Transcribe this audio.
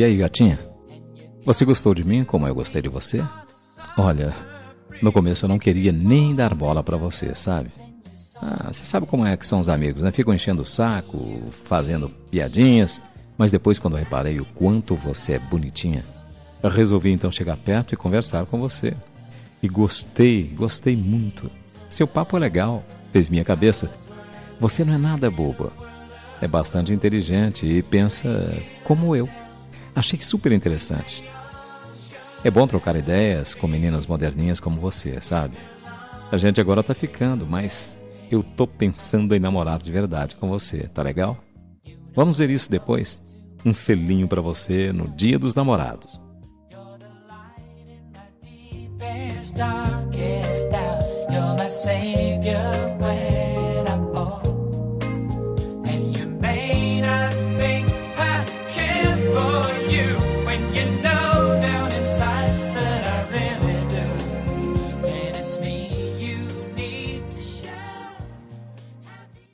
E aí, gatinha? Você gostou de mim como eu gostei de você? Olha, no começo eu não queria nem dar bola pra você, sabe? Você sabe como é que são os amigos, né? Ficam enchendo o saco, fazendo piadinhas. Mas depois, quando eu reparei o quanto você é bonitinha, eu resolvi então chegar perto e conversar com você. E gostei muito. Seu papo é legal, fez minha cabeça. Você não é nada boba. É bastante inteligente e pensa como eu. Achei super interessante. É bom trocar ideias com meninas moderninhas como você, sabe? A gente agora tá ficando, mas eu tô pensando em namorar de verdade com você, tá legal? Vamos ver isso depois. Um selinho pra você no Dia dos Namorados. Darkest hour, you're my savior.